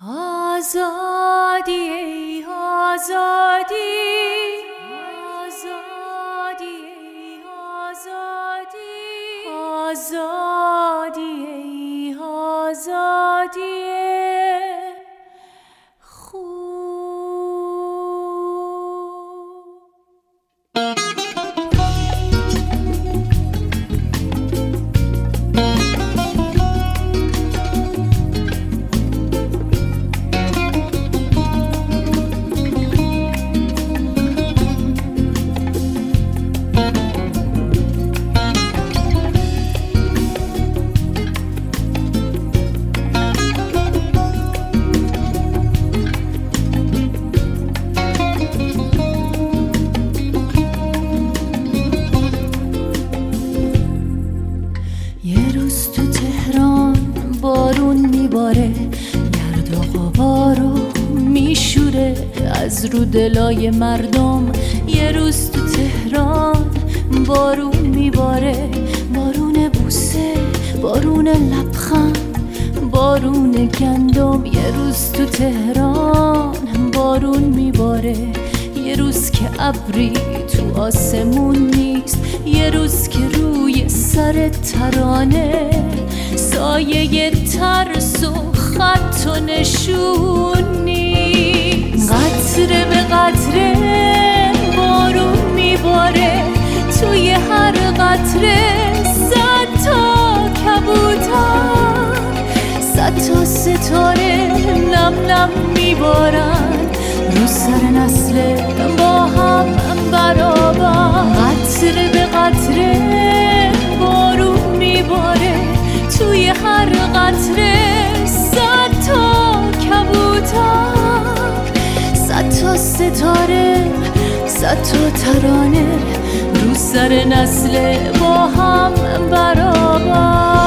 آزادی ای آزادی، آزادی ای آزادی، آزادی ای آزادی تو تهران بارون میباره، گرد و غبارو میشوره از رو دلای مردم. یه روز تو تهران بارون میباره، بارون بوسه، بارون لبخند، بارون گندم. یه روز تو تهران بارون میباره، یه روز که ابری تو آسمون نیست، یه روز که روی سر ترانه سایه ترس و خط و نشون نیست. قطره به قطره بارون میباره، توی هر قطره 100 تا کبوتر، 100 تا ستاره نم نم میبارن رو سر نسل با هم برابر. قطره به قطره بارون میباره، توی هر قطره 100 تا کبوتر، 100 تا ستاره، 100 تا ترانه رو سر نسل با هم برابر.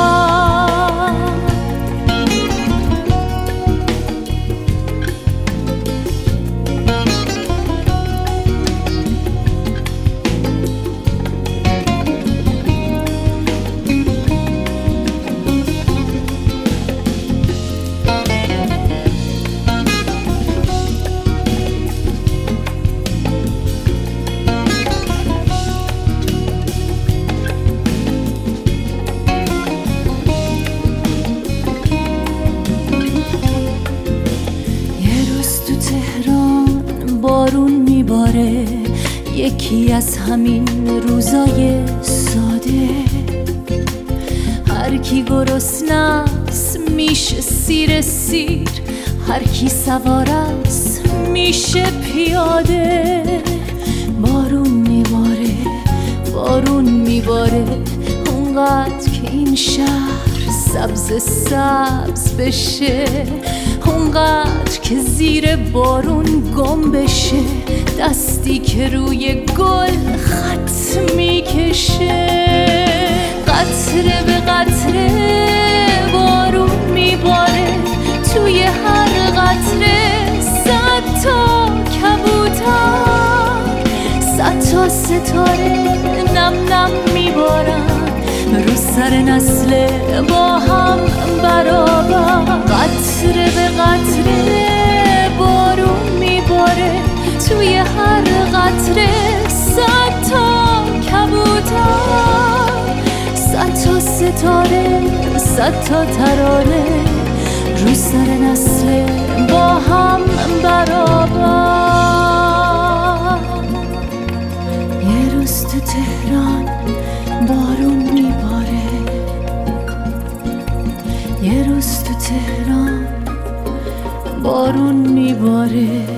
بارون میباره، یکی از همین روزای ساده. هر کی گرسنه‌ست میشه سیر سیر، هر کی سوار است میشه پیاده. بارون میباره، بارون میباره، اونقدر که این شهر سبز سبز بشه، اونقدر که زیر بارون گم بشه، دستی که روی گل خط میکشه. قطره به قطره بارون میباره، توی هر قطره 100 تا کبوتر، 100 تا ستاره نم نم میبارن رو سر نسل با هم برابر. قطره به قطره بارون میباره، توی هر قطره 100 تا کبوتر، 100 تا ستاره، 100 تا ترانه رو سر نسل با هم برابر. یه روز تو تهران بارون میباره، یه روز تو تهران بارون میباره.